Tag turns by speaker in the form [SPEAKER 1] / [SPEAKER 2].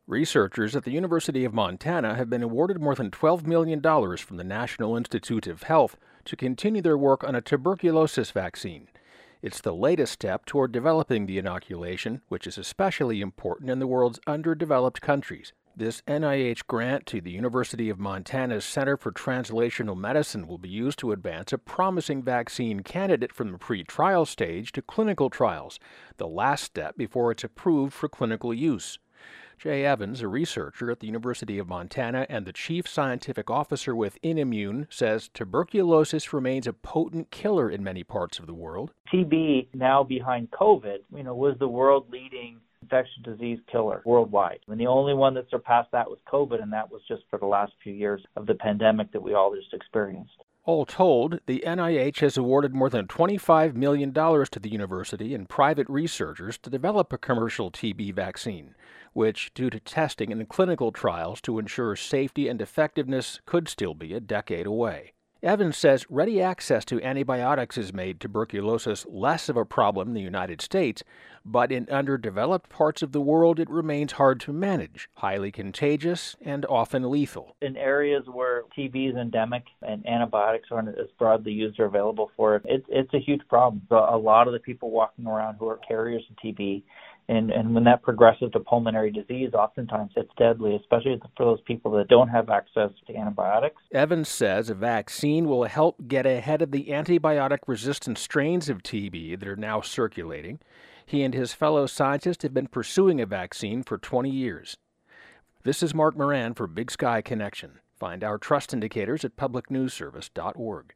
[SPEAKER 1] Researchers at the University of Montana have been awarded more than $12 million from the National Institutes of Health to continue their work on a tuberculosis vaccine. It's the latest step toward developing the inoculation, which is especially important in the world's underdeveloped countries. This NIH grant to the University of Montana's Center for Translational Medicine will be used to advance a promising vaccine candidate from the pre-trial stage to clinical trials, the last step before it's approved for clinical use. Jay Evans, a researcher at the University of Montana and the chief scientific officer with Inimmune, says tuberculosis remains a potent killer in many parts of the world.
[SPEAKER 2] TB, now behind COVID, was the world-leading infectious disease killer worldwide. And the only one that surpassed that was COVID, and that was just for the last few years of the pandemic that we all just experienced.
[SPEAKER 1] All told, the NIH has awarded more than $25 million to the university and private researchers to develop a commercial TB vaccine, which, due to testing and clinical trials to ensure safety and effectiveness, could still be a decade away. Evans says ready access to antibiotics has made tuberculosis less of a problem in the United States, but in underdeveloped parts of the world it remains hard to manage, highly contagious, and often lethal.
[SPEAKER 2] In areas where TB is endemic and antibiotics aren't as broadly used or available for it, it's a huge problem. So a lot of the people walking around who are carriers of TB, and when that progresses to pulmonary disease, oftentimes it's deadly, especially for those people that don't have access to antibiotics.
[SPEAKER 1] Evans says a vaccine will help get ahead of the antibiotic-resistant strains of TB that are now circulating. He and his fellow scientists have been pursuing a vaccine for 20 years. This is Mark Moran for Big Sky Connection. Find our trust indicators at publicnewsservice.org.